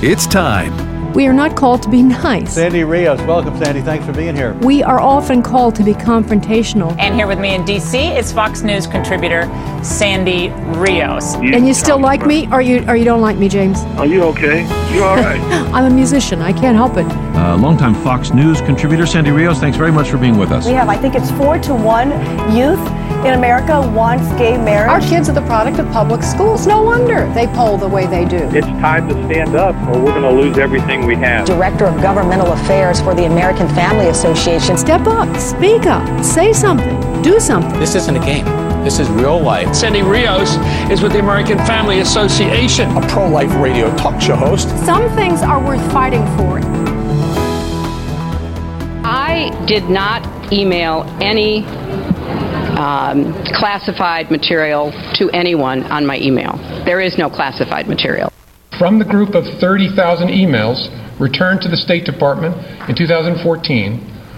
It's time. We are not called to be nice. Sandy Rios. Welcome, Sandy. Thanks for being here. We are often called to be confrontational. And here with me in D.C. is Fox News contributor Sandy Rios. And you still like me, or you don't like me, James? Are you okay? You all right? I'm a musician. I can't help it. Longtime Fox News contributor Sandy Rios, thanks very much for being with us. We have, I think it's 4-to-1 youth in America wants gay marriage. Our kids are the product of public schools. No wonder they poll the way they do. It's time to stand up or we're going to lose everything we have. Director of Governmental Affairs for the American Family Association. Step up, speak up, say something, do something. This isn't a game. This is real life. Sandy Rios is with the American Family Association, a pro-life radio talk show host. Some things are worth fighting for. I did not email any classified material to anyone on my email. There is no classified material. From the group of 30,000 emails returned to the State Department in 2014,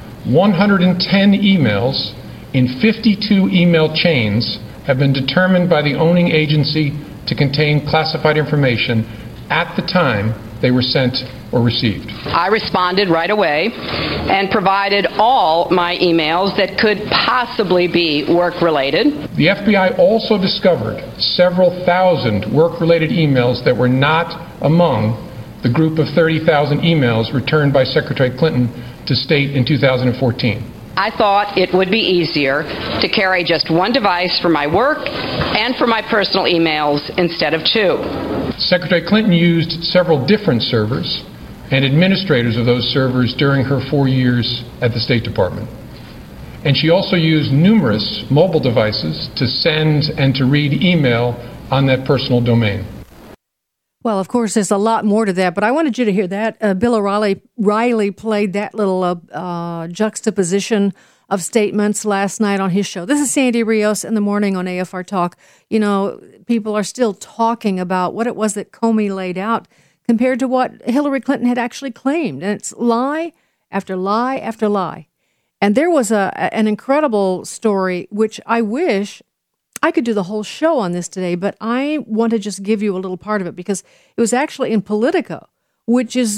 110 emails in 52 email chains have been determined by the owning agency to contain classified information at the time they were sent or received. I responded right away and provided all my emails that could possibly be work-related. The FBI also discovered several thousand work-related emails that were not among the group of 30,000 emails returned by Secretary Clinton to State in 2014. I thought it would be easier to carry just one device for my work and for my personal emails instead of two. Secretary Clinton used several different servers and administrators of those servers during her 4 years at the State Department. And she also used numerous mobile devices to send and to read email on that personal domain. Well, of course, there's a lot more to that, but I wanted you to hear that. Bill O'Reilly played that little juxtaposition of statements last night on his show. This is Sandy Rios in the morning on AFR Talk. You know, people are still talking about what it was that Comey laid out compared to what Hillary Clinton had actually claimed. And it's lie after lie after lie. And there was an incredible story, which I wish I could do the whole show on this today, but I want to just give you a little part of it because it was actually in Politico, which is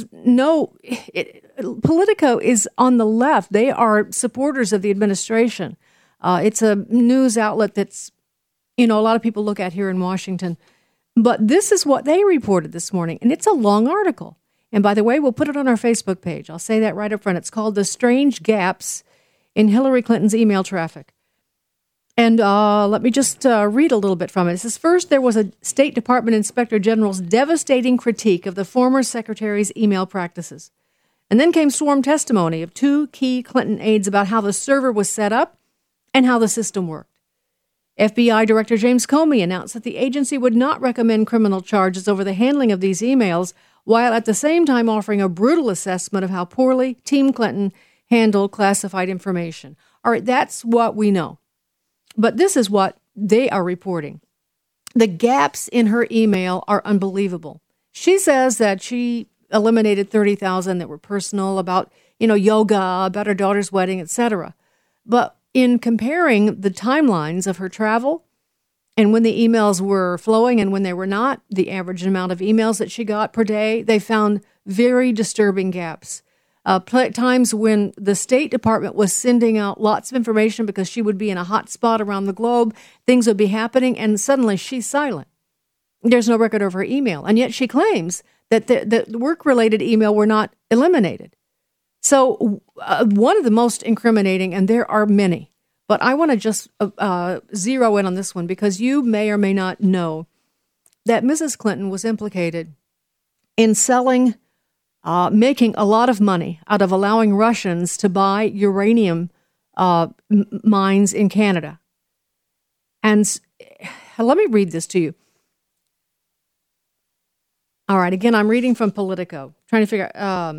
Politico is on the left. They are supporters of the administration. It's a news outlet that's, a lot of people look at here in Washington. But this is what they reported this morning, and it's a long article. And by the way, we'll put it on our Facebook page. I'll say that right up front. It's called The Strange Gaps in Hillary Clinton's Email Traffic. And let me just read a little bit from it. It says, first, there was a State Department Inspector General's devastating critique of the former secretary's email practices. And then came sworn testimony of two key Clinton aides about how the server was set up and how the system worked. FBI Director James Comey announced that the agency would not recommend criminal charges over the handling of these emails, while at the same time offering a brutal assessment of how poorly Team Clinton handled classified information. All right, that's what we know. But this is what they are reporting. The gaps in her email are unbelievable. She says that she eliminated 30,000 that were personal about, yoga, about her daughter's wedding, etc. But in comparing the timelines of her travel and when the emails were flowing and when they were not, the average amount of emails that she got per day, they found very disturbing gaps. Times when the State Department was sending out lots of information because she would be in a hot spot around the globe, things would be happening, and suddenly she's silent. There's no record of her email, and yet she claims that the work-related email were not eliminated. So one of the most incriminating, and there are many, but I want to just zero in on this one because you may or may not know that Mrs. Clinton was implicated in making a lot of money out of allowing Russians to buy uranium mines in Canada. And let me read this to you. All right, again, I'm reading from Politico, trying to figure out.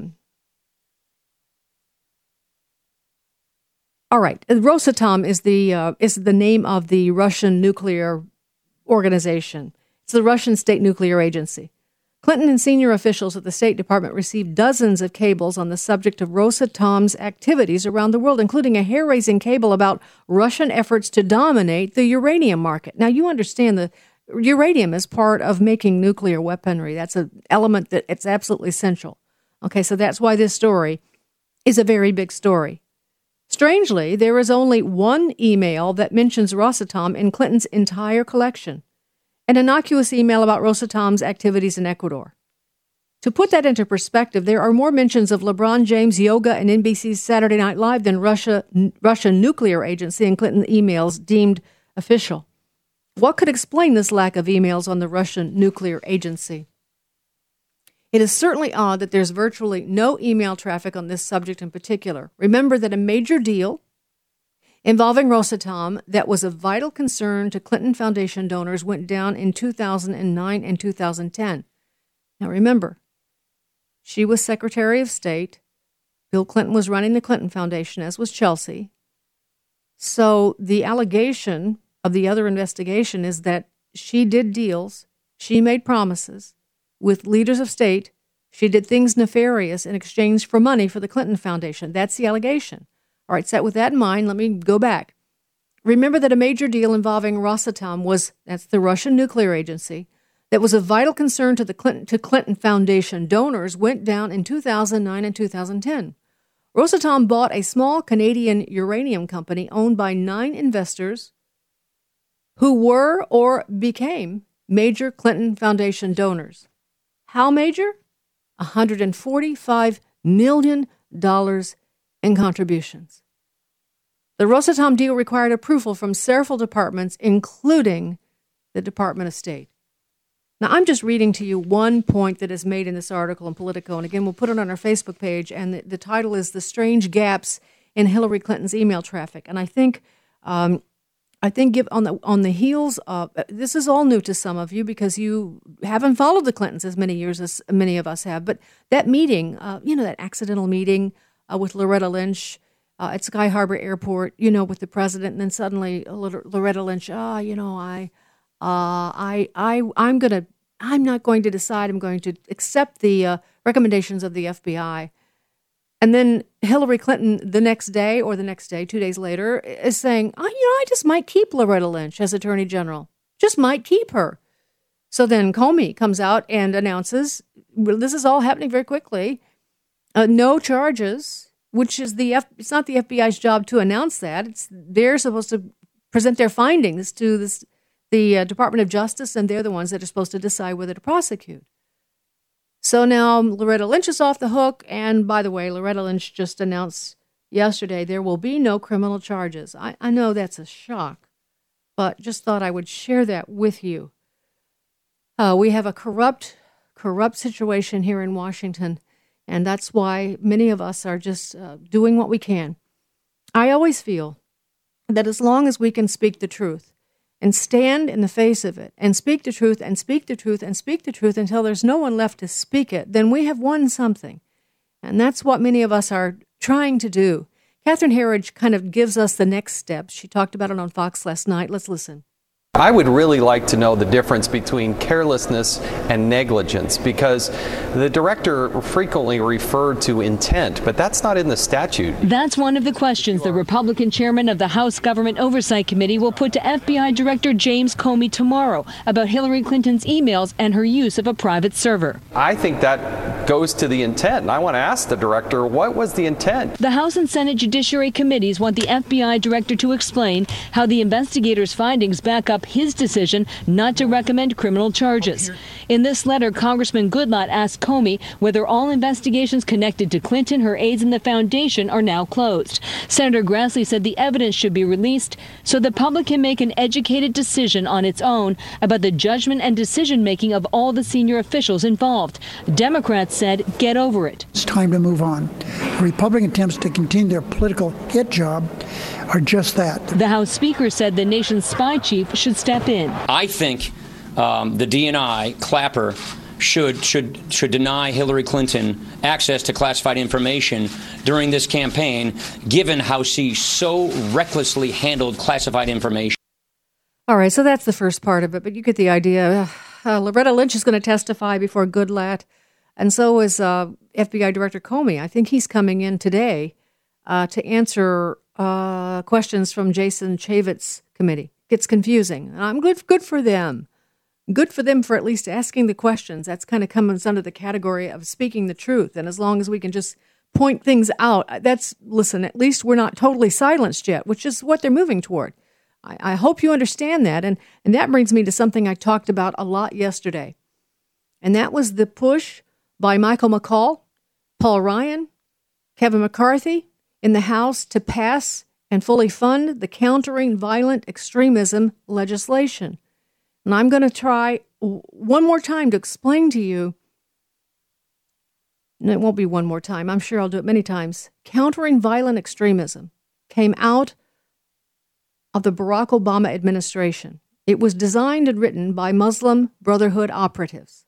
All right, Rosatom is the name of the Russian nuclear organization. It's the Russian State Nuclear Agency. Clinton and senior officials at the State Department received dozens of cables on the subject of Rosatom's activities around the world, including a hair-raising cable about Russian efforts to dominate the uranium market. Now, you understand uranium is part of making nuclear weaponry. That's an element that it's absolutely essential. Okay, so that's why this story is a very big story. Strangely, there is only one email that mentions Rosatom in Clinton's entire collection, an innocuous email about Rosatom's activities in Ecuador. To put that into perspective, there are more mentions of LeBron James, yoga, and NBC's Saturday Night Live than Russian nuclear agency in Clinton emails deemed official. What could explain this lack of emails on the Russian nuclear agency? It is certainly odd that there's virtually no email traffic on this subject in particular. Remember that a major deal involving Rosatom that was of vital concern to Clinton Foundation donors went down in 2009 and 2010. Now remember, she was Secretary of State. Bill Clinton was running the Clinton Foundation, as was Chelsea. So the allegation of the other investigation is that she did deals, she made promises with leaders of state, she did things nefarious in exchange for money for the Clinton Foundation. That's the allegation. All right, so with that in mind, let me go back. Remember that a major deal involving Rosatom that's the Russian nuclear agency, that was of vital concern to the Clinton Foundation donors went down in 2009 and 2010. Rosatom bought a small Canadian uranium company owned by 9 investors who were or became major Clinton Foundation donors. How major? $145 million in contributions. The Rosatom deal required approval from several departments, including the Department of State. Now, I'm just reading to you one point that is made in this article in Politico, and again, we'll put it on our Facebook page, and the title is The Strange Gaps in Hillary Clinton's Email Traffic. And I think on the heels of, this is all new to some of you because you haven't followed the Clintons as many years as many of us have, but that meeting, that accidental meeting with Loretta Lynch at Sky Harbor Airport, with the president, and then suddenly Loretta Lynch, I'm not going to decide. I'm going to accept the recommendations of the FBI. And then Hillary Clinton the next day, 2 days later, is saying, I just might keep Loretta Lynch as Attorney General. Just might keep her. So then Comey comes out and announces, this is all happening very quickly, no charges, which is it's not the FBI's job to announce that. They're supposed to present their findings to the Department of Justice, and they're the ones that are supposed to decide whether to prosecute. So now Loretta Lynch is off the hook, and by the way, Loretta Lynch just announced yesterday there will be no criminal charges. I know that's a shock, but just thought I would share that with you. We have a corrupt situation here in Washington, and that's why many of us are just doing what we can. I always feel that as long as we can speak the truth, and stand in the face of it, and speak the truth, and speak the truth, and speak the truth until there's no one left to speak it, then we have won something. And that's what many of us are trying to do. Catherine Herridge kind of gives us the next steps. She talked about it on Fox last night. Let's listen. I would really like to know the difference between carelessness and negligence, because the director frequently referred to intent, but that's not in the statute. That's one of the questions the Republican chairman of the House Government Oversight Committee will put to FBI Director James Comey tomorrow about Hillary Clinton's emails and her use of a private server. I think that goes to the intent, and I want to ask the director, what was the intent? The House and Senate Judiciary Committees want the FBI director to explain how the investigators' findings back up his decision not to recommend criminal charges. In this letter, Congressman Goodlatte asked Comey whether all investigations connected to Clinton, her aides, and the foundation are now closed. Senator Grassley said the evidence should be released so the public can make an educated decision on its own about the judgment and decision-making of all the senior officials involved. Democrats said, get over it. It's time to move on. Republican attempts to continue their political hit job are just that. The House Speaker said the nation's spy chief should step in. I think the DNI, Clapper, should deny Hillary Clinton access to classified information during this campaign, given how she so recklessly handled classified information. All right, so that's the first part of it, but you get the idea. Loretta Lynch is going to testify before Goodlatte, and so is FBI Director Comey. I think he's coming in today to answer questions from Jason Chaffetz's committee. Gets confusing. I'm good for them. good for them for at least asking the questions. That's kind of comes under the category of speaking the truth. And as long as we can just point things out, listen, at least we're not totally silenced yet, which is what they're moving toward. I hope you understand that. And that brings me to something I talked about a lot yesterday. And that was the push by Michael McCaul, Paul Ryan, Kevin McCarthy in the House to pass and fully fund the Countering Violent Extremism legislation. And I'm going to try one more time to explain to you, and it won't be one more time, I'm sure I'll do it many times. Countering Violent Extremism came out of the Barack Obama administration. It was designed and written by Muslim Brotherhood operatives.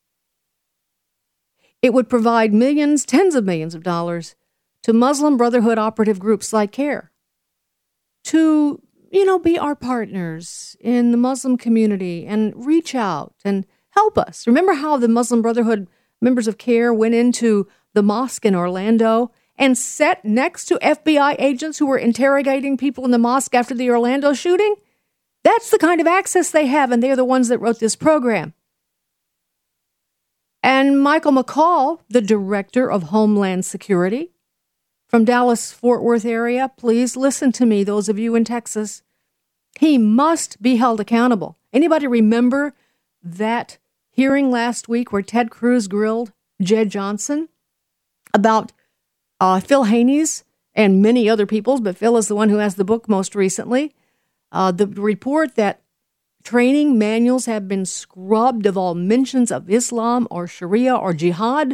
It would provide millions, tens of millions of dollars to Muslim Brotherhood operative groups like CARE to, be our partners in the Muslim community and reach out and help us. Remember how the Muslim Brotherhood members of CARE went into the mosque in Orlando and sat next to FBI agents who were interrogating people in the mosque after the Orlando shooting? That's the kind of access they have, and they're the ones that wrote this program. And Michael McCaul, the Director of Homeland Security from Dallas-Fort Worth area, please listen to me, those of you in Texas. He must be held accountable. Anybody remember that hearing last week where Ted Cruz grilled Jed Johnson about Phil Haney's and many other people's, but Phil is the one who has the book most recently, the report that training manuals have been scrubbed of all mentions of Islam or Sharia or jihad,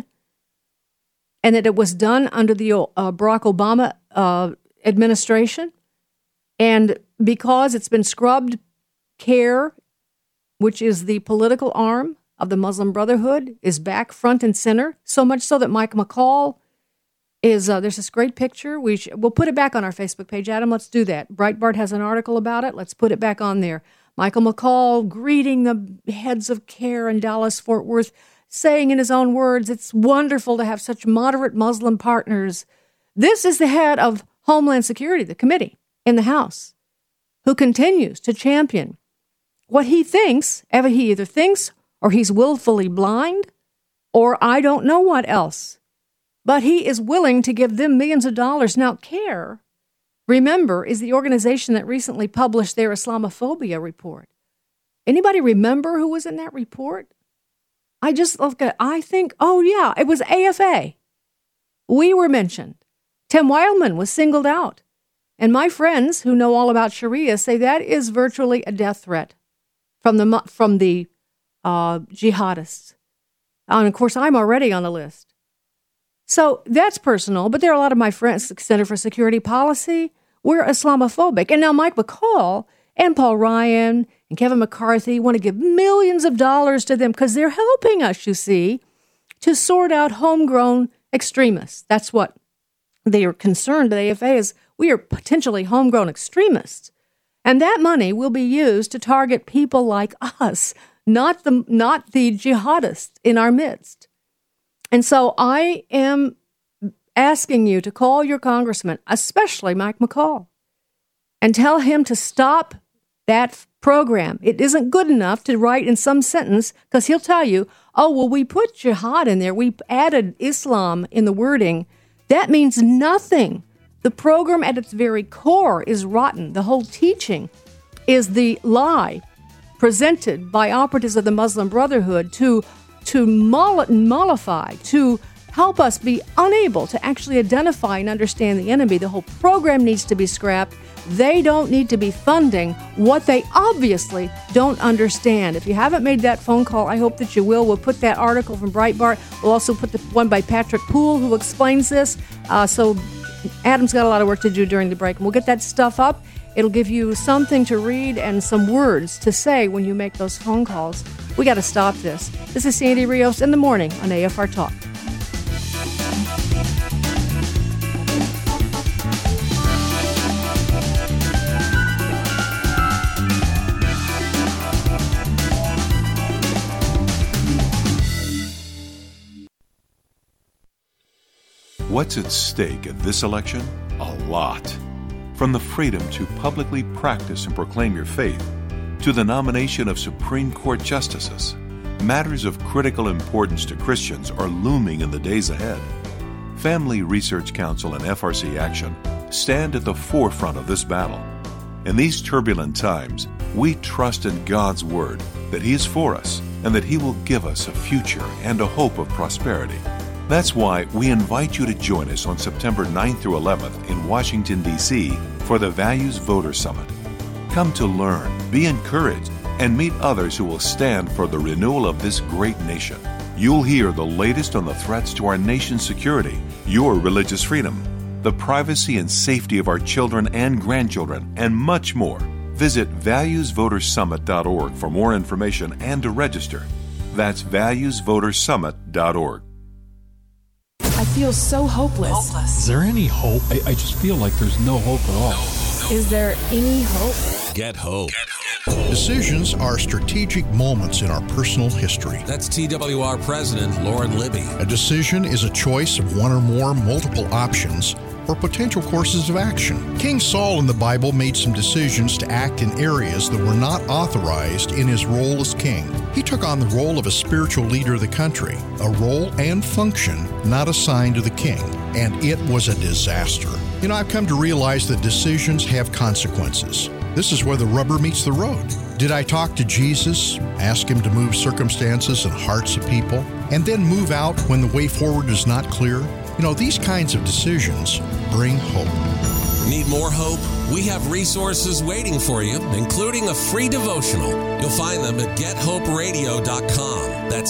and that it was done under the Barack Obama administration. And because it's been scrubbed, CARE, which is the political arm of the Muslim Brotherhood, is back front and center, so much so that Mike McCaul is, there's this great picture. We'll put it back on our Facebook page. Adam, let's do that. Breitbart has an article about it. Let's put it back on there. Michael McCaul greeting the heads of CARE in Dallas-Fort Worth, saying in his own words, it's wonderful to have such moderate Muslim partners. This is the head of Homeland Security, the committee in the House, who continues to champion what he thinks. He either thinks or he's willfully blind, or I don't know what else. But he is willing to give them millions of dollars. Now, CARE, remember, is the organization that recently published their Islamophobia report. Anybody remember who was in that report? I think, oh yeah, it was AFA. We were mentioned. Tim Wildman was singled out. And my friends who know all about Sharia say that is virtually a death threat from the jihadists. And of course, I'm already on the list. So that's personal, but there are a lot of my friends at the Center for Security Policy. We're Islamophobic. And now Mike McCaul and Paul Ryan and Kevin McCarthy want to give millions of dollars to them because they're helping us, you see, to sort out homegrown extremists. That's what they are concerned. The AFA is we are potentially homegrown extremists. And that money will be used to target people like us, not the jihadists in our midst. And so I am asking you to call your congressman, especially Mike McCaul, and tell him to stop that program. It isn't good enough to write in some sentence, because he'll tell you, oh, well, we put jihad in there. We added Islam in the wording. That means nothing. The program at its very core is rotten. The whole teaching is the lie presented by operatives of the Muslim Brotherhood to mollify, to help us be unable to actually identify and understand the enemy. The whole program needs to be scrapped. They don't need to be funding what they obviously don't understand. If you haven't made that phone call, I hope that you will. We'll put that article from Breitbart. We'll also put the one by Patrick Poole who explains this. So Adam's got a lot of work to do during the break. And we'll get that stuff up. It'll give you something to read and some words to say when you make those phone calls. We got to stop this. This is Sandy Rios in the morning on AFR Talk. What's at stake at this election? A lot. From the freedom to publicly practice and proclaim your faith, to the nomination of Supreme Court justices, matters of critical importance to Christians are looming in the days ahead. Family Research Council and FRC Action stand at the forefront of this battle. In these turbulent times, we trust in God's Word that He is for us and that He will give us a future and a hope of prosperity. That's why we invite you to join us on September 9th through 11th in Washington, D.C. for the Values Voter Summit. Come to learn, be encouraged, and meet others who will stand for the renewal of this great nation. You'll hear the latest on the threats to our nation's security, your religious freedom, the privacy and safety of our children and grandchildren, and much more. Visit valuesvotersummit.org for more information and to register. That's valuesvotersummit.org. I feel so hopeless. Is there any hope? I just feel like there's no hope at all. Is there any hope? Get hope. Decisions are strategic moments in our personal history. That's TWR President Lauren Libby. A decision is a choice of one or more multiple options or potential courses of action. King Saul in the Bible made some decisions to act in areas that were not authorized in his role as king. He took on the role of a spiritual leader of the country, a role and function not assigned to the king, and it was a disaster. I've come to realize that decisions have consequences. This is where the rubber meets the road. Did I talk to Jesus, ask Him to move circumstances and hearts of people, and then move out when the way forward is not clear? These kinds of decisions bring hope. Need more hope? We have resources waiting for you, including a free devotional. You'll find them at GetHopeRadio.com. That's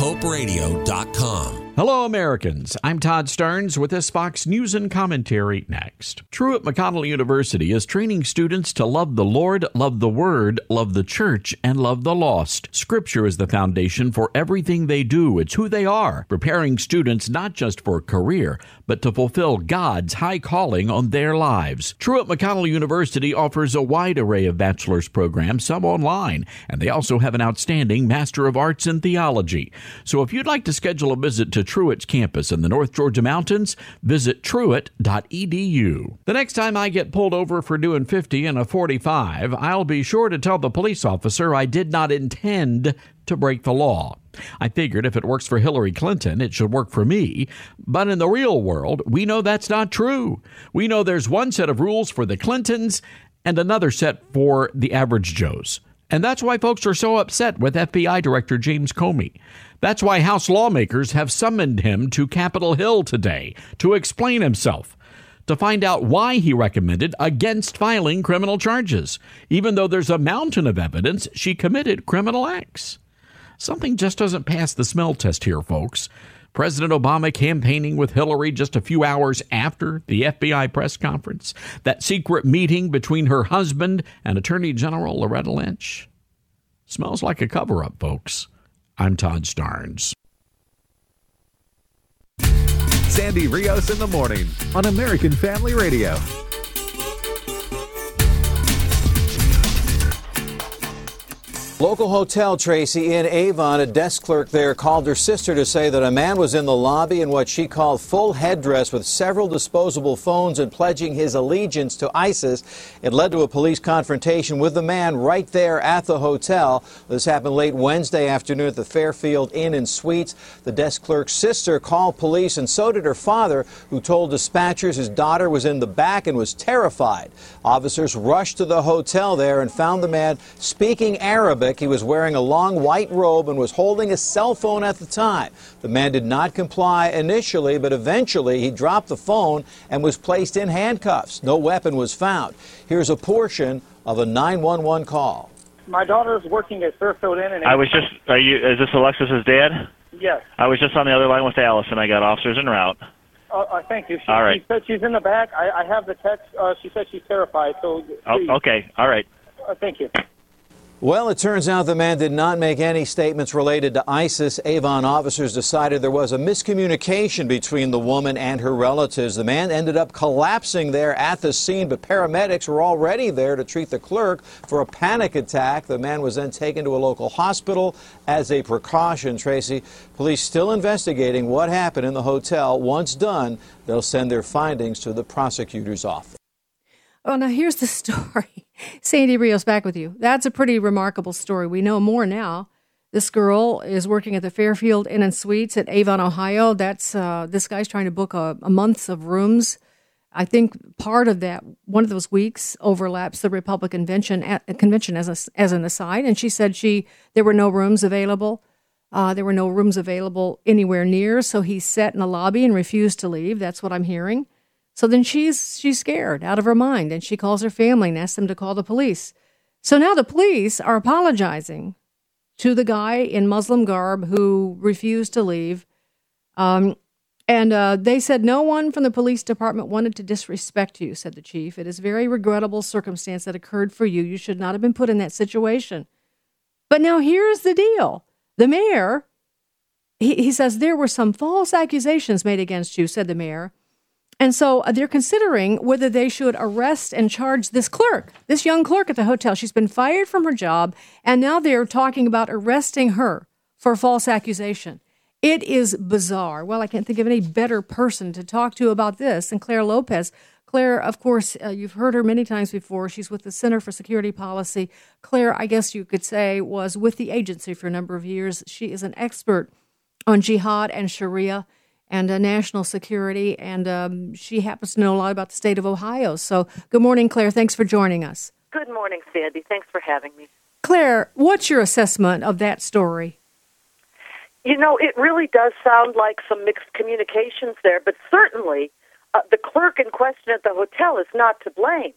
GetHopeRadio.com. Hello, Americans. I'm Todd Starnes with this Fox News and Commentary next. Truett McConnell University is training students to love the Lord, love the Word, love the Church, and love the lost. Scripture is the foundation for everything they do. It's who they are, preparing students not just for a career, but to fulfill God's high calling on their lives. Truett McConnell University offers a wide array of bachelor's programs, some online, and they also have an outstanding Master of Arts in Theology. So if you'd like to schedule a visit to Truett's campus in the North Georgia mountains, visit truett.edu. The next time I get pulled over for doing 50 in a 45, I'll be sure to tell the police officer I did not intend to break the law. I figured if it works for Hillary Clinton, it should work for me. But in the real world, we know that's not true. We know there's one set of rules for the Clintons and another set for the average Joes. And that's why folks are so upset with FBI Director James Comey. That's why House lawmakers have summoned him to Capitol Hill today to explain himself, to find out why he recommended against filing criminal charges, even though there's a mountain of evidence she committed criminal acts. Something just doesn't pass the smell test here, folks. President Obama campaigning with Hillary just a few hours after the FBI press conference, that secret meeting between her husband and Attorney General Loretta Lynch. Smells like a cover-up, folks. I'm Todd Starnes. Sandy Rios in the morning on American Family Radio. Local hotel, Tracy, in Avon, a desk clerk there called her sister to say that a man was in the lobby in what she called full headdress with several disposable phones and pledging his allegiance to ISIS. It led to a police confrontation with the man right there at the hotel. This happened late Wednesday afternoon at the Fairfield Inn and Suites. The desk clerk's sister called police, and so did her father, who told dispatchers his daughter was in the back and was terrified. Officers rushed to the hotel there and found the man speaking Arabic. He was wearing a long white robe and was holding a cell phone at the time. The man did not comply initially, but eventually he dropped the phone and was placed in handcuffs. No weapon was found. Here's a portion of a 911 call. My daughter's working at Fairfield Inn. And is this Alexis's dad? Yes. I was just on the other line with Allison. I got officers en route. Thank you. All right. She said she's in the back. I have the text. She said she's terrified. So. Okay. All right. Thank you. Well, it turns out the man did not make any statements related to ISIS. Avon officers decided there was a miscommunication between the woman and her relatives. The man ended up collapsing there at the scene, but paramedics were already there to treat the clerk for a panic attack. The man was then taken to a local hospital as a precaution. Tracy, police still investigating what happened in the hotel. Once done, they'll send their findings to the prosecutor's office. Oh, now here's the story. Sandy Rios back with you. That's a pretty remarkable story. We know more now. This girl is working at the Fairfield Inn and Suites at Avon, Ohio. That's this guy's trying to book a month of rooms. I think part of that, one of those weeks, overlaps the Republican convention as an aside. And she said there were no rooms available. There were no rooms available anywhere near. So he sat in the lobby and refused to leave. That's what I'm hearing. So then she's scared out of her mind, and she calls her family and asks them to call the police. So now the police are apologizing to the guy in Muslim garb who refused to leave. And they said, no one from the police department wanted to disrespect you, said the chief. It is a very regrettable circumstance that occurred for you. You should not have been put in that situation. But now here's the deal. The mayor, he says, there were some false accusations made against you, said the mayor. And so they're considering whether they should arrest and charge this clerk, this young clerk at the hotel. She's been fired from her job, and now they're talking about arresting her for false accusation. It is bizarre. Well, I can't think of any better person to talk to about this than Claire Lopez. Claire, of course, you've heard her many times before. She's with the Center for Security Policy. Claire, I guess you could say, was with the agency for a number of years. She is an expert on jihad and Sharia and national security, and she happens to know a lot about the state of Ohio. So good morning, Claire. Thanks for joining us. Good morning, Sandy. Thanks for having me. Claire, what's your assessment of that story? You know, it really does sound like some mixed communications there, but certainly the clerk in question at the hotel is not to blame.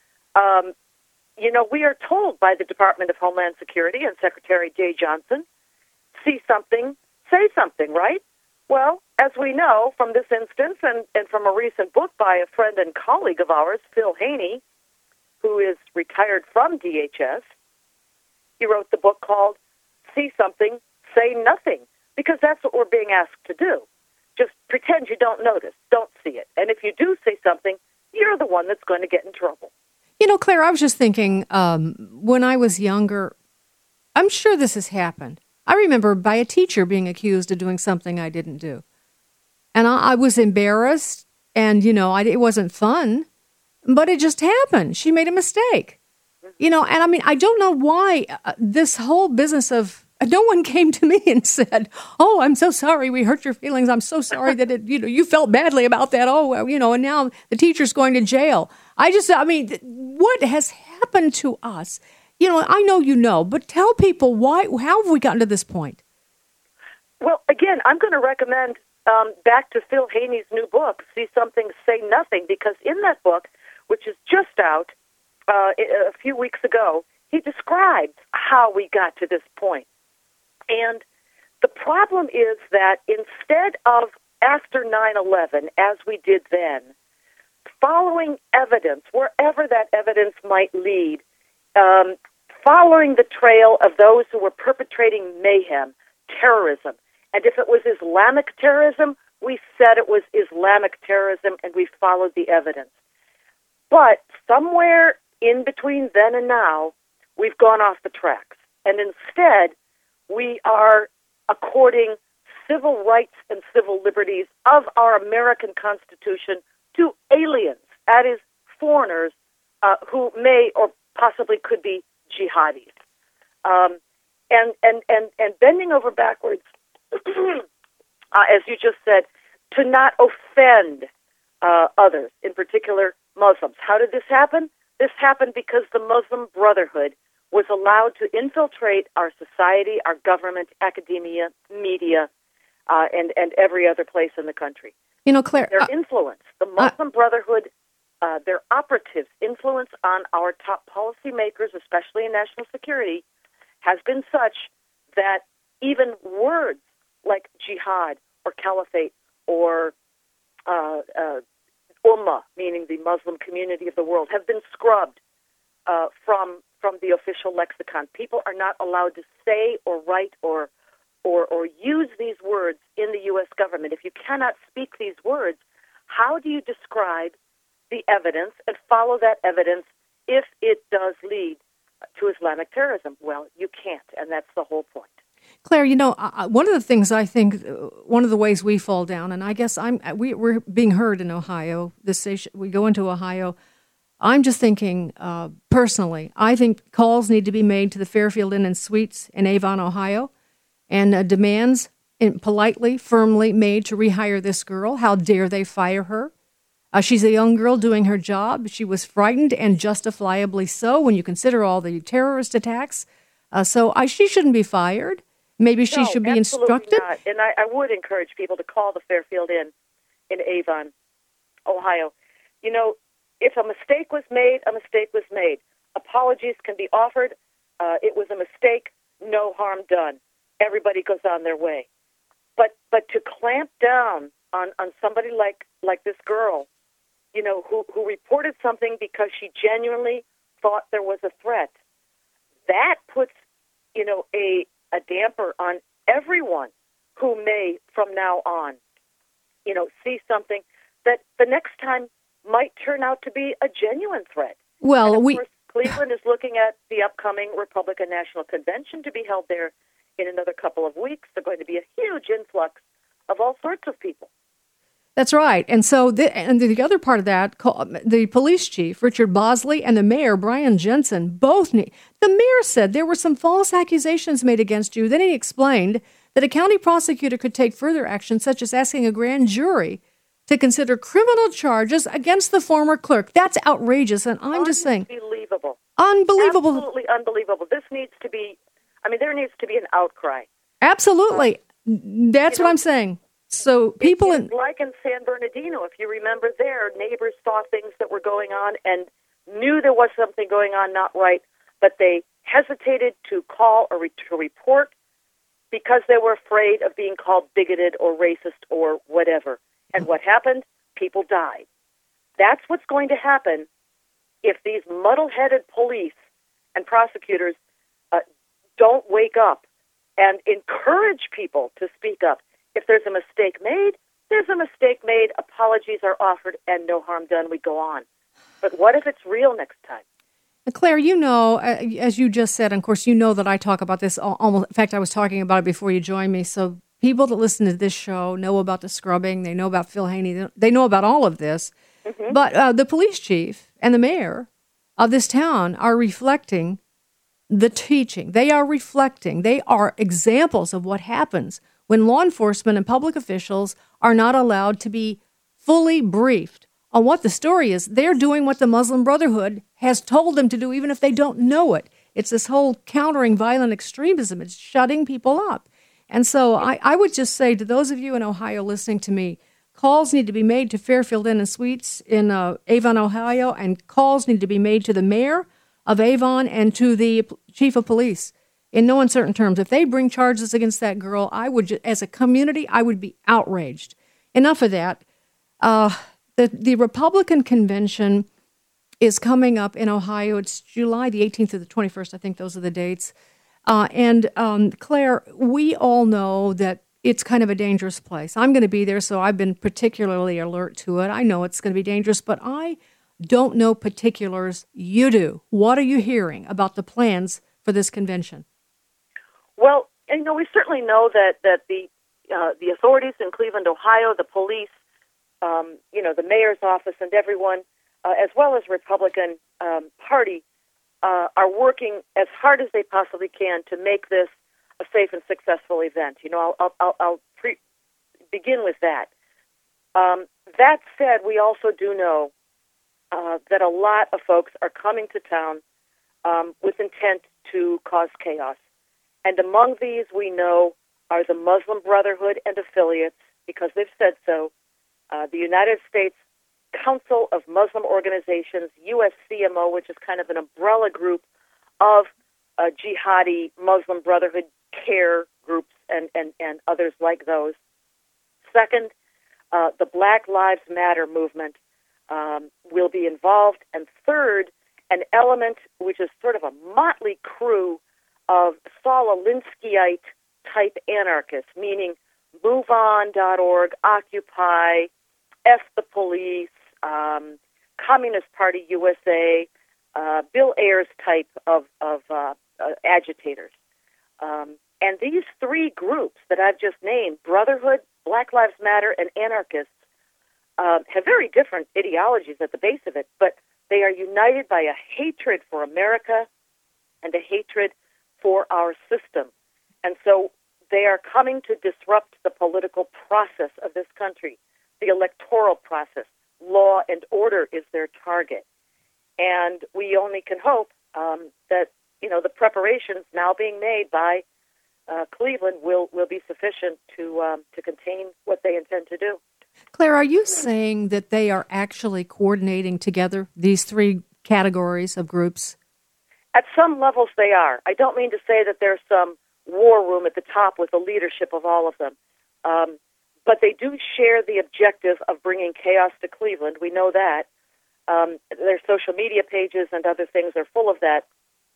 You know, we are told by the Department of Homeland Security and Secretary Jay Johnson, see something, say something, right? Well, as we know from this instance and from a recent book by a friend and colleague of ours, Phil Haney, who is retired from DHS, he wrote the book called See Something, Say Nothing, because that's what we're being asked to do. Just pretend you don't notice, don't see it. And if you do say something, you're the one that's going to get in trouble. You know, Claire, I was just thinking, when I was younger, I'm sure this has happened. I remember by a teacher being accused of doing something I didn't do. And I was embarrassed, and, you know, it wasn't fun, but it just happened. She made a mistake. You know, and I mean, I don't know why this whole business of, no one came to me and said, oh, I'm so sorry we hurt your feelings. I'm so sorry that, you felt badly about that. Oh, well, and now the teacher's going to jail. What has happened to us? I know you know, but tell people why. How have we gotten to this point? Well, again, I'm going to recommend back to Phil Haney's new book, See Something, Say Nothing, because in that book, which is just out a few weeks ago, he describes how we got to this point. And the problem is that instead of after 9/11, as we did then, following evidence, wherever that evidence might lead, following the trail of those who were perpetrating mayhem, terrorism. And if it was Islamic terrorism, we said it was Islamic terrorism, and we followed the evidence. But somewhere in between then and now, we've gone off the tracks. And instead, we are according civil rights and civil liberties of our American Constitution to aliens, that is, foreigners who may or possibly could be jihadis. And bending over backwards, as you just said, to not offend others, in particular Muslims. How did this happen? This happened because the Muslim Brotherhood was allowed to infiltrate our society, our government, academia, media, and every other place in the country. Claire, their influence, the Muslim Brotherhood, their operatives' influence on our top policymakers, especially in national security, has been such that even words like jihad or caliphate or ummah, meaning the Muslim community of the world, have been scrubbed from the official lexicon. People are not allowed to say or write or use these words in the U.S. government. If you cannot speak these words, how do you describe the evidence and follow that evidence if it does lead to Islamic terrorism? Well, you can't, and that's the whole point. Claire, one of the things I think, one of the ways we fall down, and I guess we're being heard in Ohio. This station, we go into Ohio. I'm just thinking, personally, I think calls need to be made to the Fairfield Inn and Suites in Avon, Ohio, and demands politely, firmly made to rehire this girl. How dare they fire her? She's a young girl doing her job. She was frightened, and justifiably so, when you consider all the terrorist attacks. So she shouldn't be fired. Maybe she should be instructed. Not. And I would encourage people to call the Fairfield Inn in Avon, Ohio. You know, if a mistake was made, a mistake was made. Apologies can be offered. It was a mistake, no harm done. Everybody goes on their way. But to clamp down on somebody like this girl, you know, who reported something because she genuinely thought there was a threat, that puts, you know, a damper on everyone who may, from now on, you know, see something that the next time might turn out to be a genuine threat. Well, and of course, Cleveland is looking at the upcoming Republican National Convention to be held there in another couple of weeks. There's going to be a huge influx of all sorts of people. That's right. And so the other part of that, the police chief, Richard Bosley, and the mayor, Brian Jensen, both the mayor said there were some false accusations made against you. Then he explained that a county prosecutor could take further action, such as asking a grand jury to consider criminal charges against the former clerk. That's outrageous, and I'm just saying. Unbelievable. Unbelievable. Absolutely unbelievable. This needs to be, there needs to be an outcry. Absolutely. That's what I'm saying. So people like in San Bernardino, if you remember there, neighbors saw things that were going on and knew there was something going on not right, but they hesitated to call or to report because they were afraid of being called bigoted or racist or whatever. And what happened? People died. That's what's going to happen if these muddle-headed police and prosecutors don't wake up and encourage people to speak up. If there's a mistake made, there's a mistake made. Apologies are offered and no harm done. We go on. But what if it's real next time? Claire, you know, as you just said, and of course, you know that I talk about this almost. In fact, I was talking about it before you joined me. So people that listen to this show know about the scrubbing. They know about Phil Haney. They know about all of this. Mm-hmm. But the police chief and the mayor of this town are reflecting the teaching. They are reflecting. They are examples of what happens when law enforcement and public officials are not allowed to be fully briefed on what the story is. They're doing what the Muslim Brotherhood has told them to do, even if they don't know it. It's this whole countering violent extremism. It's shutting people up. And so I would just say to those of you in Ohio listening to me, calls need to be made to Fairfield Inn and Suites in Avon, Ohio, and calls need to be made to the mayor of Avon and to the chief of police. In no uncertain terms, if they bring charges against that girl, I would, as a community, I would be outraged. Enough of that. The Republican convention is coming up in Ohio. It's July the 18th to the 21st. I think those are the dates. And Claire, we all know that it's kind of a dangerous place. I'm going to be there, so I've been particularly alert to it. I know it's going to be dangerous, but I don't know particulars. You do. What are you hearing about the plans for this convention? Well, we certainly know that the authorities in Cleveland, Ohio, the police, the mayor's office, and everyone, as well as Republican Party, are working as hard as they possibly can to make this a safe and successful event. I'll begin with that. That said, we also do know that a lot of folks are coming to town with intent to cause chaos. And among these, we know, are the Muslim Brotherhood and affiliates, because they've said so, the United States Council of Muslim Organizations, USCMO, which is kind of an umbrella group of jihadi Muslim Brotherhood care groups and others like those. Second, the Black Lives Matter movement will be involved. And third, an element which is sort of a motley crew of Saul Alinskyite-type anarchists, meaning MoveOn.org, Occupy, F the Police, Communist Party USA, Bill Ayers type of agitators. And these three groups that I've just named, Brotherhood, Black Lives Matter, and anarchists, have very different ideologies at the base of it, but They are united by a hatred for America and a hatred for our system. And so they are coming to disrupt the political process of this country, the electoral process. Law and order is their target. And we only can hope that, the preparations now being made by Cleveland will be sufficient to contain what they intend to do. Claire, are you saying that they are actually coordinating together, these three categories of groups? At some levels they are. I don't mean to say that there's some war room at the top with the leadership of all of them. But they do share the objective of bringing chaos to Cleveland. We know that. Their social media pages and other things are full of that.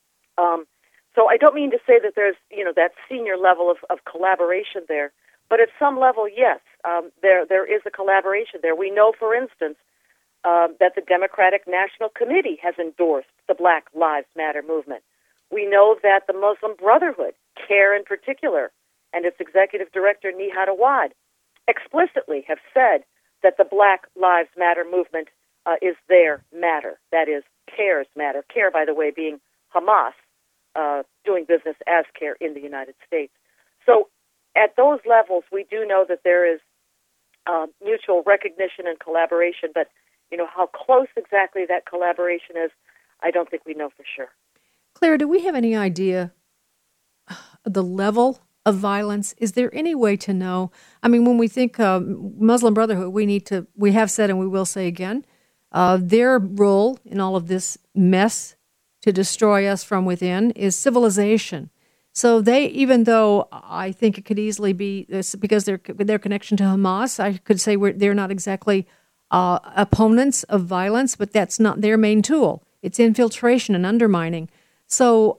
So I don't mean to say that there's, that senior level of collaboration there. But at some level, yes, there is a collaboration there. We know, for instance, that the Democratic National Committee has endorsed the Black Lives Matter movement. We know that the Muslim Brotherhood, CARE in particular, and its executive director, Nihat Awad, explicitly have said that the Black Lives Matter movement is their matter. That is, CARE's matter. CARE, by the way, being Hamas, doing business as CARE in the United States. So at those levels, we do know that there is mutual recognition and collaboration, but how close exactly that collaboration is, I don't think we know for sure. Claire, do we have any idea the level of violence? Is there any way to know? I mean, when we think Muslim Brotherhood, we have said and we will say again, their role in all of this mess to destroy us from within is civilization. So they, even though I think it could easily be because their connection to Hamas, I could say they're not exactly opponents of violence, but that's not their main tool. It's infiltration and undermining. So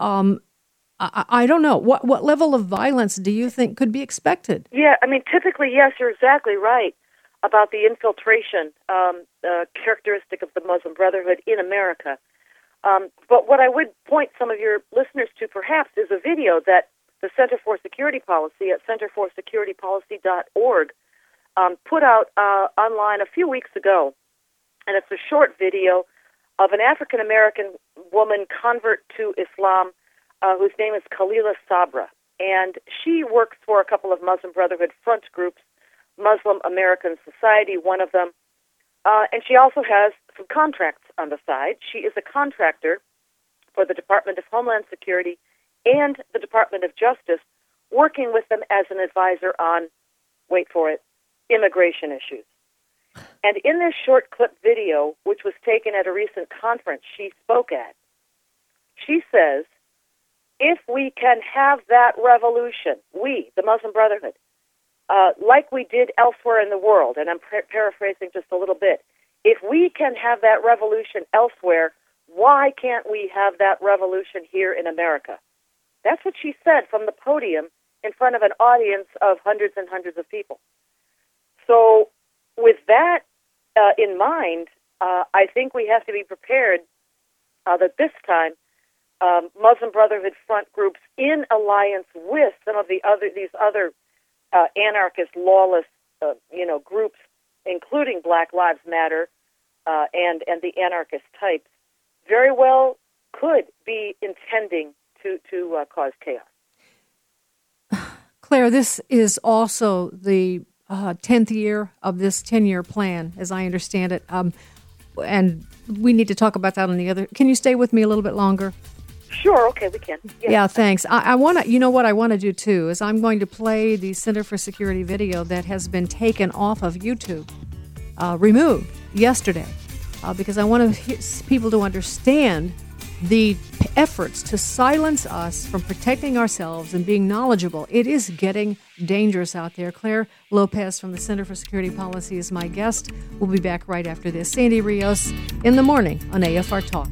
I don't know. What level of violence do you think could be expected? Yeah, I mean, typically, yes, you're exactly right about the infiltration characteristic of the Muslim Brotherhood in America. But what I would point some of your listeners to, perhaps, is a video that the Center for Security Policy at centerforsecuritypolicy.org put out online a few weeks ago. And it's a short video of an African-American woman convert to Islam whose name is Khalila Sabra. And she works for a couple of Muslim Brotherhood front groups, Muslim American Society, one of them. And she also has some contracts on the side. She is a contractor for the Department of Homeland Security and the Department of Justice, working with them as an advisor on, wait for it, immigration issues. And in this short clip video, which was taken at a recent conference she spoke at, she says, if we can have that revolution, we, the Muslim Brotherhood, like we did elsewhere in the world, and I'm paraphrasing just a little bit, if we can have that revolution elsewhere, why can't we have that revolution here in America? That's what she said from the podium in front of an audience of hundreds and hundreds of people. So with that in mind, I think we have to be prepared that this time Muslim Brotherhood front groups in alliance with some of these other anarchist, lawless, groups, including Black Lives Matter and the anarchist types, very well could be intending to cause chaos. Claire, this is also the 10th year of this 10-year plan, as I understand it, and we need to talk about that on the other. Can you stay with me a little bit longer? Sure, okay, we can. Yeah, thanks. I want to, what I want to do too is I'm going to play the Center for Security video that has been taken off of YouTube, removed yesterday, because I want people to understand the efforts to silence us from protecting ourselves and being knowledgeable. It is getting dangerous out there. Claire Lopez from the Center for Security Policy is my guest. We'll be back right after this. Sandy Rios in the morning on AFR Talk.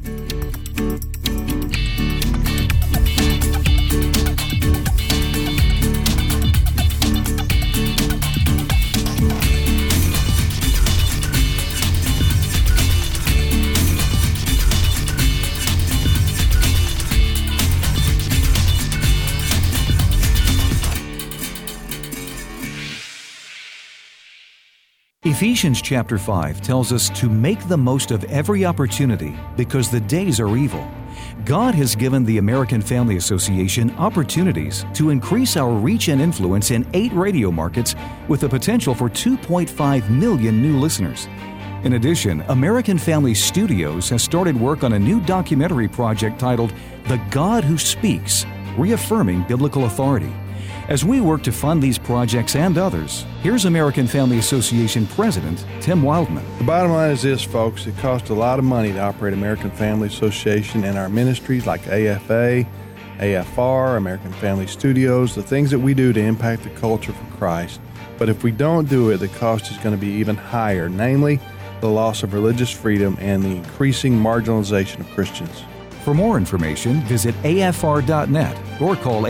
Ephesians chapter 5 tells us to make the most of every opportunity because the days are evil. God has given the American Family Association opportunities to increase our reach and influence in 8 radio markets with the potential for 2.5 million new listeners. In addition, American Family Studios has started work on a new documentary project titled The God Who Speaks, Reaffirming Biblical Authority. As we work to fund these projects and others, here's American Family Association President Tim Wildman. The bottom line is this, folks. It costs a lot of money to operate American Family Association and our ministries like AFA, AFR, American Family Studios, the things that we do to impact the culture for Christ. But if we don't do it, the cost is going to be even higher, namely the loss of religious freedom and the increasing marginalization of Christians. For more information, visit afr.net or call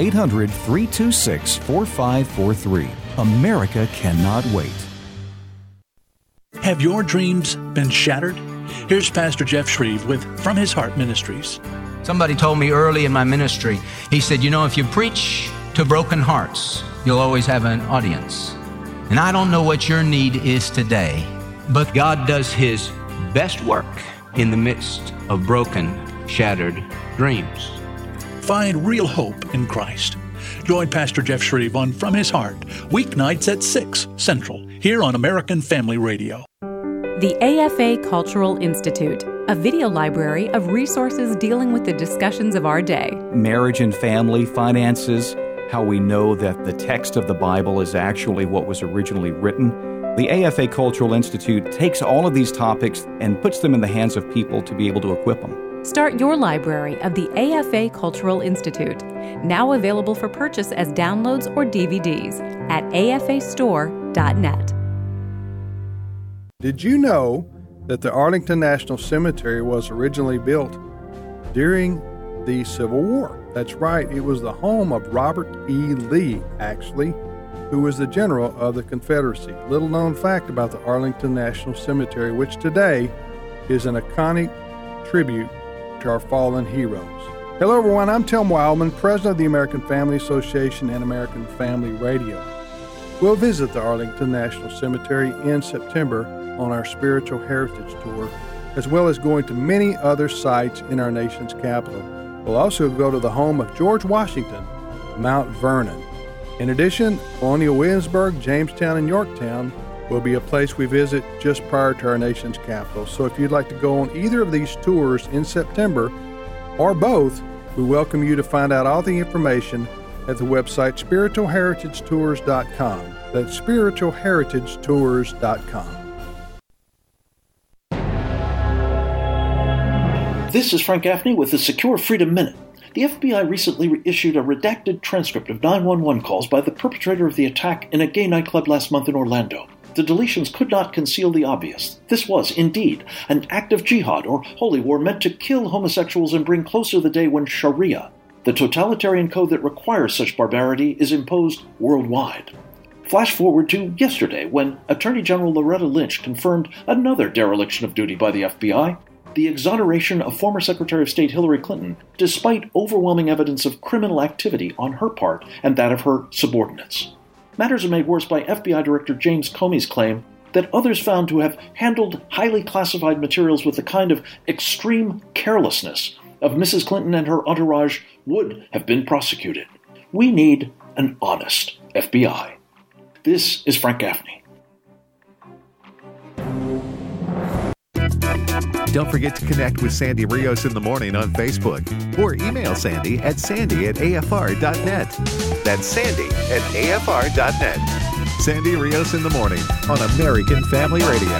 800-326-4543. America cannot wait. Have your dreams been shattered? Here's Pastor Jeff Shreve with From His Heart Ministries. Somebody told me early in my ministry, he said, if you preach to broken hearts, you'll always have an audience. And I don't know what your need is today, but God does His best work in the midst of broken, shattered dreams. Find real hope in Christ. Join Pastor Jeff Shreve on From His Heart, weeknights at 6 Central, here on American Family Radio. The AFA Cultural Institute, a video library of resources dealing with the discussions of our day. Marriage and family, finances, how we know that the text of the Bible is actually what was originally written. The AFA Cultural Institute takes all of these topics and puts them in the hands of people to be able to equip them. Start your library of the AFA Cultural Institute, now available for purchase as downloads or DVDs at afastore.net. Did you know that the Arlington National Cemetery was originally built during the Civil War? That's right, it was the home of Robert E. Lee, actually, who was the general of the Confederacy. Little known fact about the Arlington National Cemetery, which today is an iconic tribute to our fallen heroes. Hello everyone, I'm Tim Wildman, President of the American Family Association and American Family Radio. We'll visit the Arlington National Cemetery in September on our Spiritual Heritage Tour, as well as going to many other sites in our nation's capital. We'll also go to the home of George Washington, Mount Vernon. In addition, Colonial Williamsburg, Jamestown, and Yorktown will be a place we visit just prior to our nation's capital. So if you'd like to go on either of these tours in September, or both, we welcome you to find out all the information at the website spiritualheritagetours.com. That's spiritualheritagetours.com. This is Frank Gaffney with the Secure Freedom Minute. The FBI recently issued a redacted transcript of 911 calls by the perpetrator of the attack in a gay nightclub last month in Orlando. The deletions could not conceal the obvious. This was, indeed, an act of jihad or holy war meant to kill homosexuals and bring closer the day when Sharia, the totalitarian code that requires such barbarity, is imposed worldwide. Flash forward to yesterday when Attorney General Loretta Lynch confirmed another dereliction of duty by the FBI, the exoneration of former Secretary of State Hillary Clinton, despite overwhelming evidence of criminal activity on her part and that of her subordinates. Matters are made worse by FBI Director James Comey's claim that others found to have handled highly classified materials with the kind of extreme carelessness of Mrs. Clinton and her entourage would have been prosecuted. We need an honest FBI. This is Frank Gaffney. Don't forget to connect with Sandy Rios in the morning on Facebook or email Sandy at sandy@afr.net. That's sandy@afr.net. Sandy Rios in the morning on American Family Radio.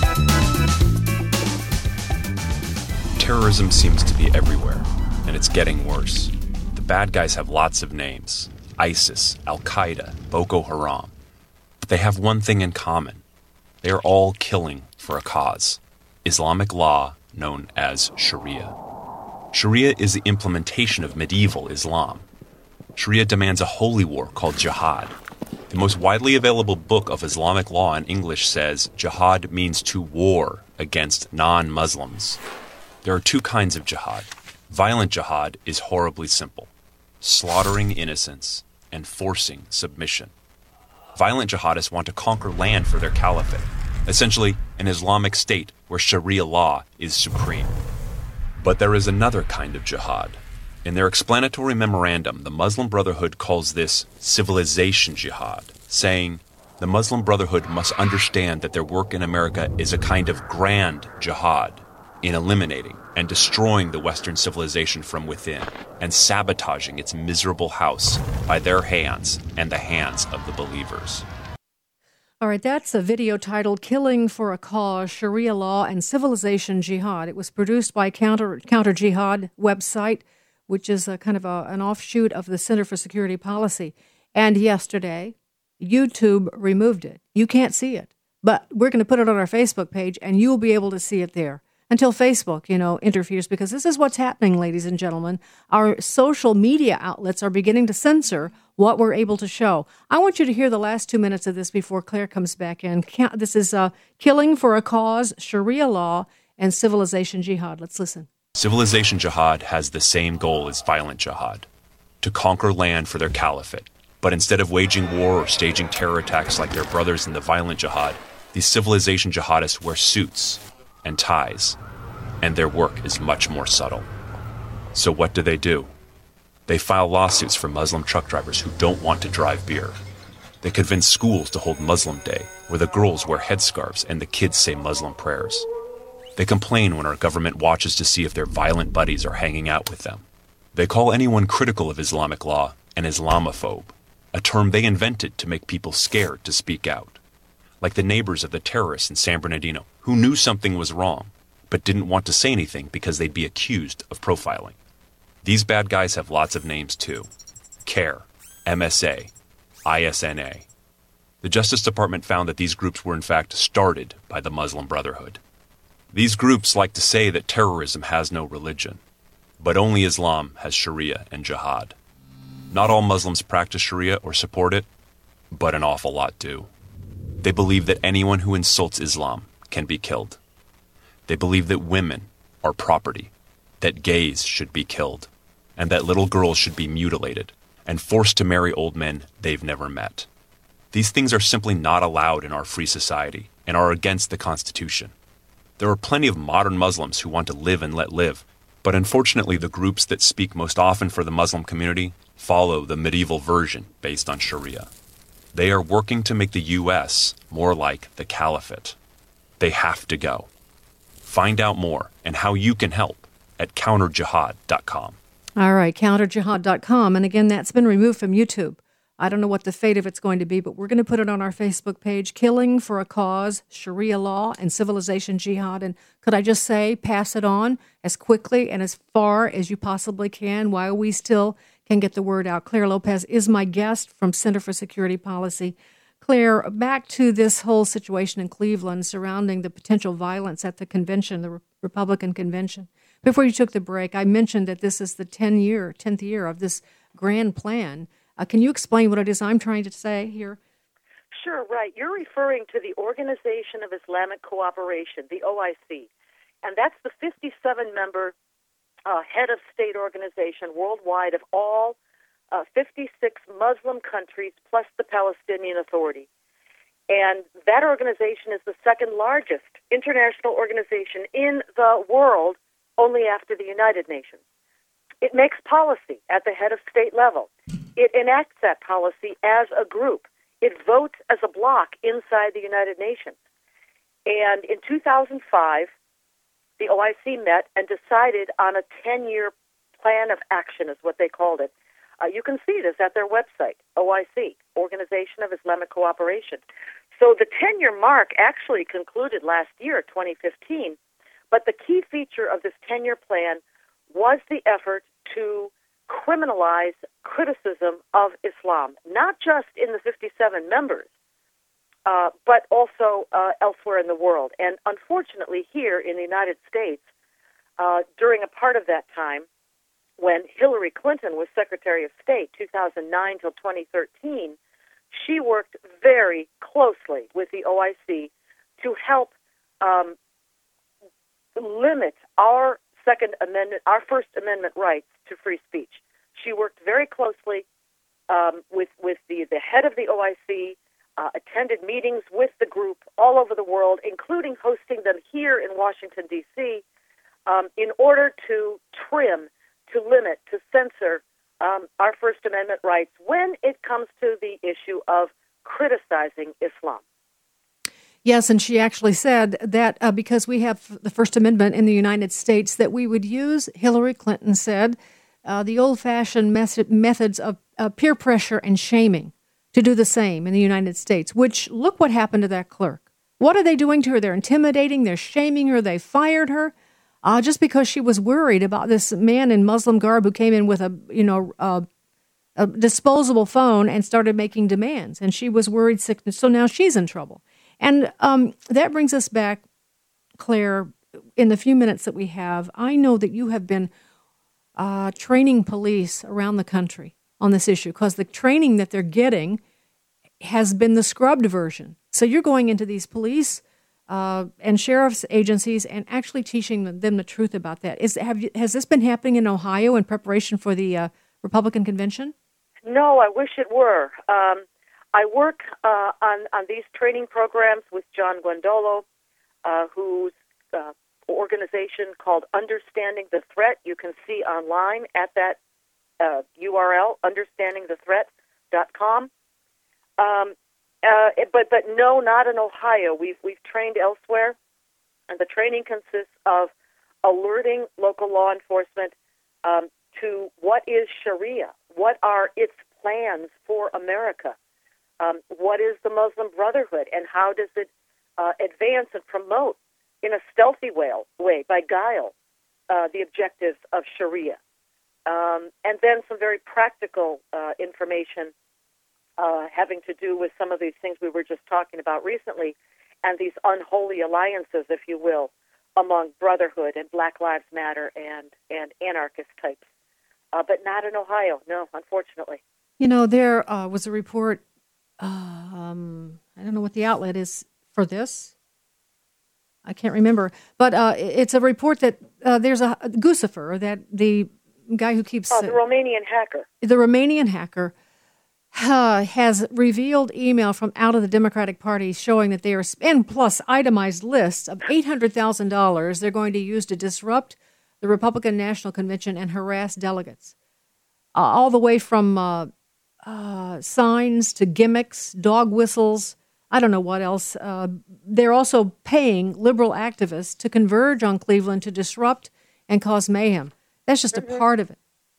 Terrorism seems to be everywhere, and it's getting worse. The bad guys have lots of names: ISIS, Al-Qaeda, Boko Haram. But they have one thing in common. They are all killing for a cause: Islamic law known as Sharia. Sharia is the implementation of medieval Islam. Sharia demands a holy war called jihad. The most widely available book of Islamic law in English says jihad means to war against non-Muslims. There are two kinds of jihad. Violent jihad is horribly simple: slaughtering innocents and forcing submission. Violent jihadists want to conquer land for their caliphate. essentially an Islamic state where Sharia law is supreme. But there is another kind of jihad. In their explanatory memorandum, the Muslim Brotherhood calls this civilization jihad, saying the Muslim Brotherhood must understand that their work in America is a kind of grand jihad in eliminating and destroying the Western civilization from within and sabotaging its miserable house by their hands and the hands of the believers. All right, that's a video titled Killing for a Cause, Sharia Law and Civilization Jihad. It was produced by Counter Jihad website, which is a kind of an offshoot of the Center for Security Policy. And yesterday, YouTube removed it. You can't see it, but we're going to put it on our Facebook page, and you'll be able to see it there until Facebook, interferes, because this is what's happening, ladies and gentlemen. Our social media outlets are beginning to censor what we're able to show. I want you to hear the last 2 minutes of this before Claire comes back in. This is Killing for a Cause, Sharia Law, and Civilization Jihad. Let's listen. Civilization jihad has the same goal as violent jihad, to conquer land for their caliphate. But instead of waging war or staging terror attacks like their brothers in the violent jihad, these civilization jihadists wear suits and ties, and their work is much more subtle. So what do? They file lawsuits for Muslim truck drivers who don't want to drive beer. They convince schools to hold Muslim Day, where the girls wear headscarves and the kids say Muslim prayers. They complain when our government watches to see if their violent buddies are hanging out with them. They call anyone critical of Islamic law an Islamophobe, a term they invented to make people scared to speak out. Like the neighbors of the terrorists in San Bernardino, who knew something was wrong, but didn't want to say anything because they'd be accused of profiling. These bad guys have lots of names too. CARE, MSA, ISNA. The Justice Department found that these groups were in fact started by the Muslim Brotherhood. These groups like to say that terrorism has no religion, but only Islam has Sharia and jihad. Not all Muslims practice Sharia or support it, but an awful lot do. They believe that anyone who insults Islam can be killed. They believe that women are property, that gays should be killed, and that little girls should be mutilated and forced to marry old men they've never met. These things are simply not allowed in our free society and are against the Constitution. There are plenty of modern Muslims who want to live and let live, but unfortunately the groups that speak most often for the Muslim community follow the medieval version based on Sharia. They are working to make the U.S. more like the Caliphate. They have to go. Find out more and how you can help at counterjihad.com. All right, counterjihad.com. And again, that's been removed from YouTube. I don't know what the fate of it's going to be, but we're going to put it on our Facebook page, Killing for a Cause, Sharia Law, and Civilization Jihad. And could I just say, pass it on as quickly and as far as you possibly can while we still can get the word out. Claire Lopez is my guest from Center for Security Policy. Claire, back to this whole situation in Cleveland surrounding the potential violence at the convention, the Republican convention. Before you took the break, I mentioned that this is the 10th year of this grand plan. Can you explain what it is I'm trying to say here? Sure, right. You're referring to the Organization of Islamic Cooperation, the OIC, and that's the 57-member head of state organization worldwide of all 56 Muslim countries plus the Palestinian Authority. And that organization is the second largest international organization in the world, only after the United Nations. It makes policy at the head of state level. It enacts that policy as a group. It votes as a bloc inside the United Nations. And in 2005, the OIC met and decided on a 10-year plan of action, is what they called it. You can see this at their website, OIC, Organization of Islamic Cooperation. So the 10-year mark actually concluded last year, 2015, but the key feature of this 10-year plan was the effort to criminalize criticism of Islam, not just in the 57 members, but also elsewhere in the world. And unfortunately, here in the United States, during a part of that time, when Hillary Clinton was Secretary of State, 2009 till 2013, she worked very closely with the OIC to help limit our First Amendment rights to free speech. She worked very closely with the head of the OIC attended meetings with the group all over the world, including hosting them here in Washington, D.C., in order to trim, to limit, to censor our First Amendment rights when it comes to the issue of criticizing Islam. Yes, and she actually said that because we have the First Amendment in the United States, that we would use, Hillary Clinton said, the old-fashioned methods of peer pressure and shaming to do the same in the United States, which, look what happened to that clerk. What are they doing to her? They're intimidating, they're shaming her, they fired her, just because she was worried about this man in Muslim garb who came in with a disposable phone and started making demands, and she was worried sick, so now she's in trouble. And that brings us back, Claire, in the few minutes that we have. I know that you have been training police around the country on this issue because the training that they're getting has been the scrubbed version. So you're going into these police and sheriff's agencies and actually teaching them the truth about that. Has this been happening in Ohio in preparation for the Republican convention? No, I wish it were. I work on these training programs with John Guandolo, whose organization called Understanding the Threat. You can see online at that URL, understandingthethreat.com. But no, not in Ohio. We've trained elsewhere, and the training consists of alerting local law enforcement to what is Sharia, what are its plans for America, what is the Muslim Brotherhood, and how does it advance and promote in a stealthy way, by guile, the objectives of Sharia. And then some very practical information having to do with some of these things we were just talking about recently, and these unholy alliances, if you will, among Brotherhood and Black Lives Matter and anarchist types. But not in Ohio, no, unfortunately. You know, there was a report, I don't know what the outlet is for this. I can't remember. But it's a report that there's a Guccifer, that the guy who keeps... the Romanian hacker. The Romanian hacker has revealed email from out of the Democratic Party showing that they are, and plus itemized lists of $800,000 they're going to use to disrupt the Republican National Convention and harass delegates. All the way from signs to gimmicks, dog whistles, I don't know what else. They're also paying liberal activists to converge on Cleveland to disrupt and cause mayhem. That's just a part of it.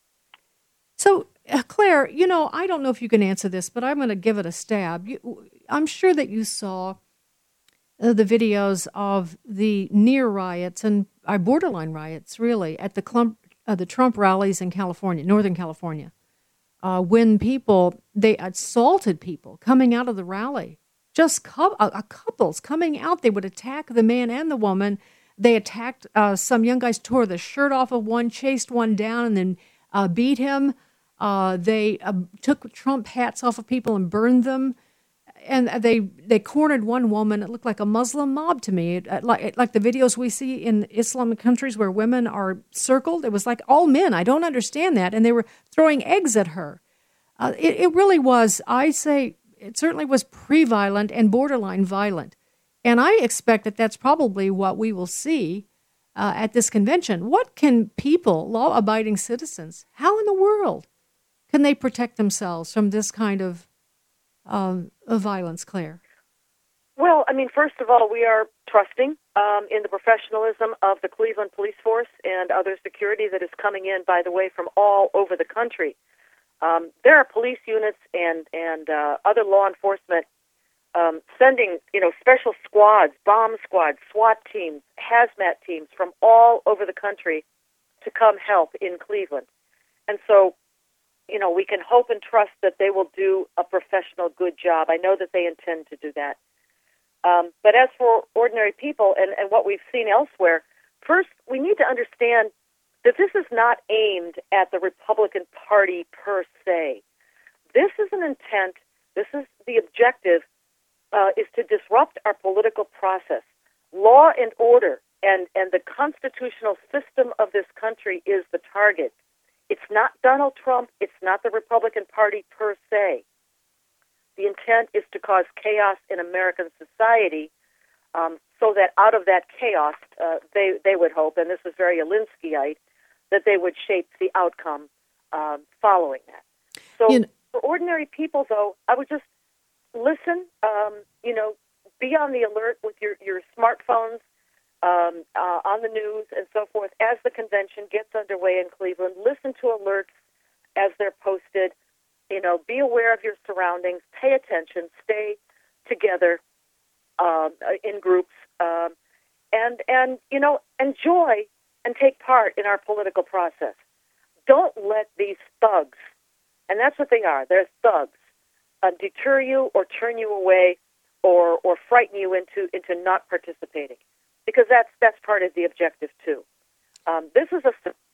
So, Claire, you know, I don't know if you can answer this, but I'm going to give it a stab. I'm sure that you saw the videos of the near riots and borderline riots, really, at the Trump rallies in California, Northern California, when they assaulted people coming out of the rally. Just couples coming out, they would attack the man and the woman. They attacked some young guys, tore the shirt off of one, chased one down, and then beat him. They took Trump hats off of people and burned them. And they cornered one woman. It looked like a Muslim mob to me, like the videos we see in Islamic countries where women are circled. It was like all men. I don't understand that. And they were throwing eggs at her. It really was, I say, it certainly was pre-violent and borderline violent. And I expect that that's probably what we will see at this convention. What can people, law-abiding citizens, how in the world can they protect themselves from this kind of violence, Claire? Well, I mean, first of all, we are trusting in the professionalism of the Cleveland Police Force and other security that is coming in, by the way, from all over the country. There are police units and other law enforcement sending, special squads, bomb squads, SWAT teams, hazmat teams from all over the country to come help in Cleveland. And so, we can hope and trust that they will do a professional, good job. I know that they intend to do that. But as for ordinary people and what we've seen elsewhere, first, we need to understand that this is not aimed at the Republican Party per se. This is an intent, this is the objective, is to disrupt our political process. Law and order and the constitutional system of this country is the target. It's not Donald Trump, it's not the Republican Party per se. The intent is to cause chaos in American society, so that out of that chaos, they would hope, and this is very Alinskyite, that they would shape the outcome following that. So for ordinary people, though, I would just listen, be on the alert with your smartphones, on the news and so forth as the convention gets underway in Cleveland. Listen to alerts as they're posted. Be aware of your surroundings. Pay attention. Stay together in groups, and enjoy and take part in our political process. Don't let these thugs, and that's what they are. They're thugs, deter you or turn you away or frighten you into not participating, because that's part of the objective too. This is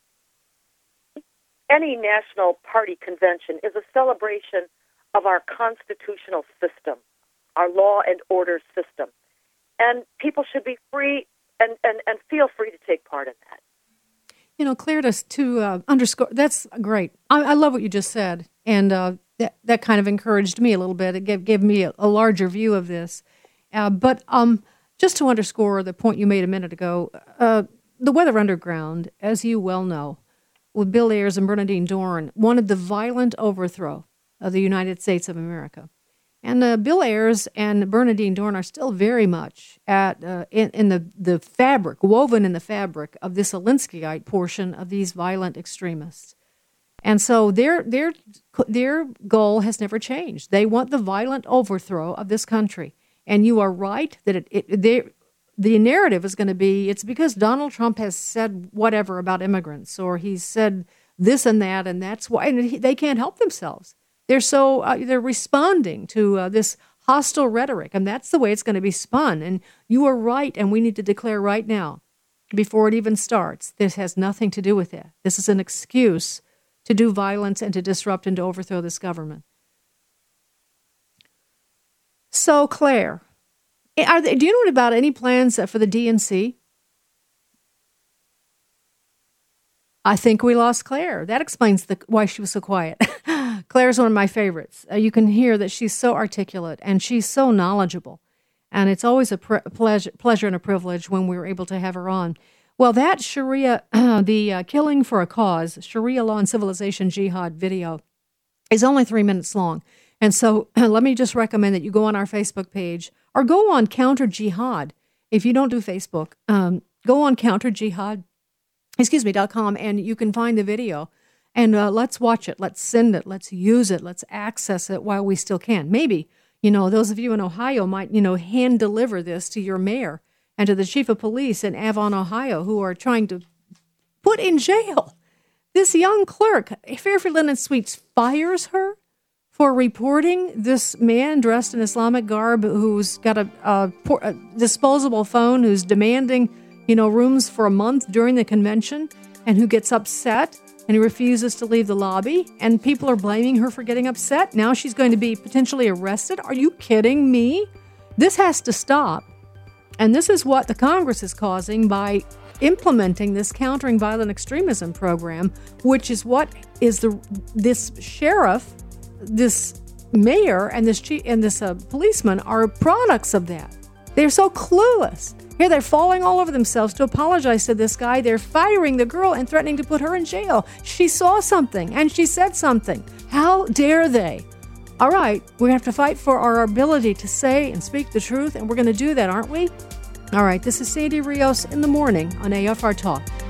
any national party convention is a celebration of our constitutional system, our law and order system, and people should be free and feel free to take part in that. Claire, to underscore, that's great. I love what you just said, and that kind of encouraged me a little bit. It gave me a larger view of this. But just to underscore the point you made a minute ago, the Weather Underground, as you well know, with Bill Ayers and Bernardine Dohrn, wanted the violent overthrow of the United States of America. And Bill Ayers and Bernardine Dohrn are still very much in the fabric, woven in the fabric of this Alinskyite portion of these violent extremists. And so their goal has never changed. They want the violent overthrow of this country. And you are right that the narrative is going to be, it's because Donald Trump has said whatever about immigrants, or he's said this and that, and that's why, and they can't help themselves. They're responding to this hostile rhetoric, and that's the way it's going to be spun. And you are right, and we need to declare right now, before it even starts, this has nothing to do with it. This is an excuse to do violence and to disrupt and to overthrow this government. So, Claire, do you know about any plans for the DNC? I think we lost Claire. That explains why she was so quiet. Claire's one of my favorites. You can hear that she's so articulate and she's so knowledgeable. And it's always a pleasure and a privilege when we're able to have her on. Well, that Sharia, the Killing for a Cause, Sharia Law and Civilization Jihad video is only 3 minutes long. And so let me just recommend that you go on our Facebook page or go on Counter Jihad. If you don't do Facebook, go on counterjihad.com and you can find the video. And let's watch it. Let's send it. Let's use it. Let's access it while we still can. Maybe, those of you in Ohio might, hand deliver this to your mayor and to the chief of police in Avon, Ohio, who are trying to put in jail this young clerk. Fairfield Linen Suites fires her for reporting this man dressed in Islamic garb who's got a disposable phone, who's demanding, rooms for a month during the convention, and who gets upset and he refuses to leave the lobby, and people are blaming her for getting upset. Now she's going to be potentially arrested. Are you kidding me? This has to stop. And this is what the Congress is causing by implementing this countering violent extremism program, which is what is this sheriff, this mayor, and this policeman are products of that. They're so clueless. Here they're falling all over themselves to apologize to this guy. They're firing the girl and threatening to put her in jail. She saw something and she said something. How dare they? All right, we have to fight for our ability to say and speak the truth, and we're going to do that, aren't we? All right, this is Sandy Rios in the morning on AFR Talk.